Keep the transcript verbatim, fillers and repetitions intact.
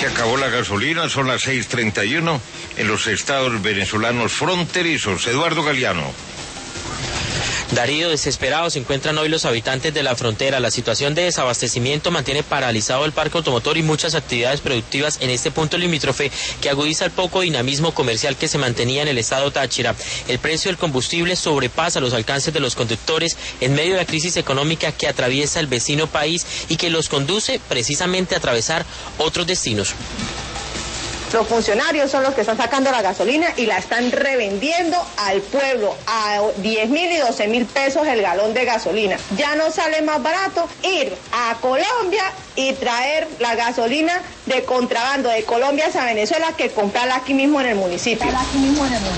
Se acabó la gasolina, son las seis treinta y uno en los estados venezolanos fronterizos. Eduardo Galeano. Darío, desesperados se encuentran hoy los habitantes de la frontera. La situación de desabastecimiento mantiene paralizado el parque automotor y muchas actividades productivas en este punto limítrofe que agudiza el poco dinamismo comercial que se mantenía en el estado Táchira. El precio del combustible sobrepasa los alcances de los conductores en medio de la crisis económica que atraviesa el vecino país y que los conduce precisamente a atravesar otros destinos. Los funcionarios son los que están sacando la gasolina y la están revendiendo al pueblo a diez mil y doce mil pesos el galón de gasolina. Ya no sale más barato ir a Colombia y traer la gasolina de contrabando de Colombia hacia Venezuela que comprarla aquí mismo en el municipio.